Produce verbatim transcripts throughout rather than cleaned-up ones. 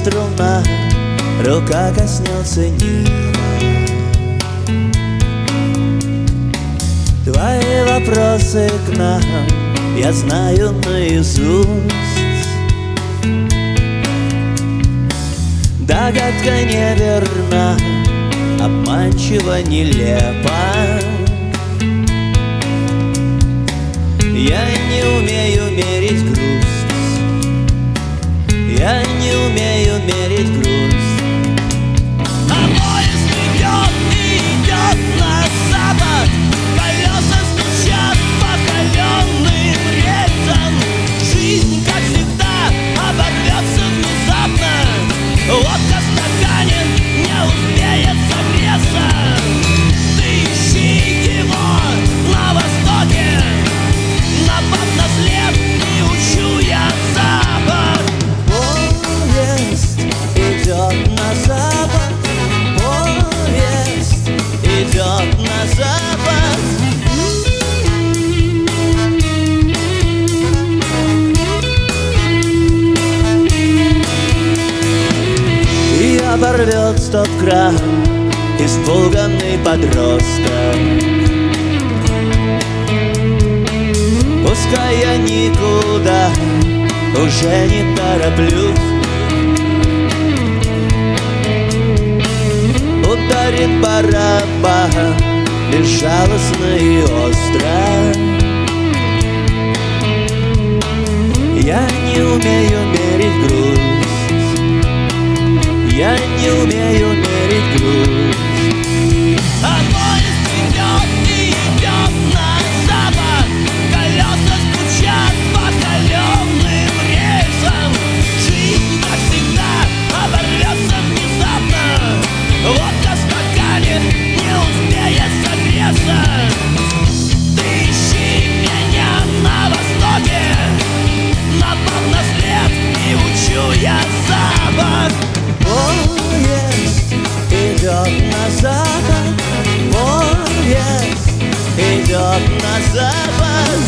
струна, рука коснется неба. Твои вопросы к нам я знаю наизусть. Догадка неверна, обманчиво нелепа. Я не умею мерить грусть, я не умею мерить грусть. А поезд идет и идет на запад, колеса стучат по каленым рельсам. Жизнь, как всегда, оборвется внезапно. Лодка стаканет, не успеет согреться. Ты ищи его на востоке, напав на след, не учу я запад. Поезд идет на запад, поезд идет на запад. И оборвет стоп-кран испуганный подросток. Пускай я никуда уже не тороплюсь. Ударит барабан безжалостно и остро. Я не умею мерить грусть, я не умею мерить грусть. А поезд идет и идет на запад, колеса стучат по каленым рельсам. Жизнь, как всегда, оборвется внезапно. Лодка стаканет, не успеет согреться. Ты ищи меня на востоке, напав на след, не учу я запад. Поезд идет на запад, поезд идет на запад.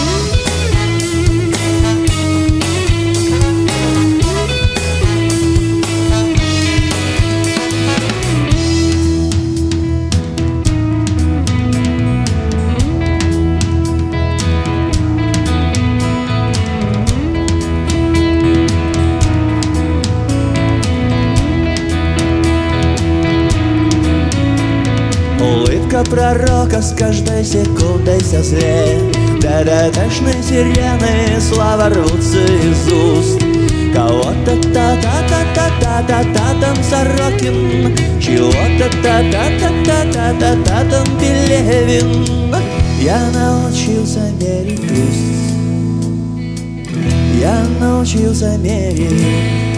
Улыбка пророка с каждой секундой все злее. До ДТшной сирены слова рвутся из уст. Кого-то та-та-та-та-та-та-та там Сорокин, чего-то та-та-та-та-та-та-та там Пелевин. Я научился мерить грусть, я научился мерить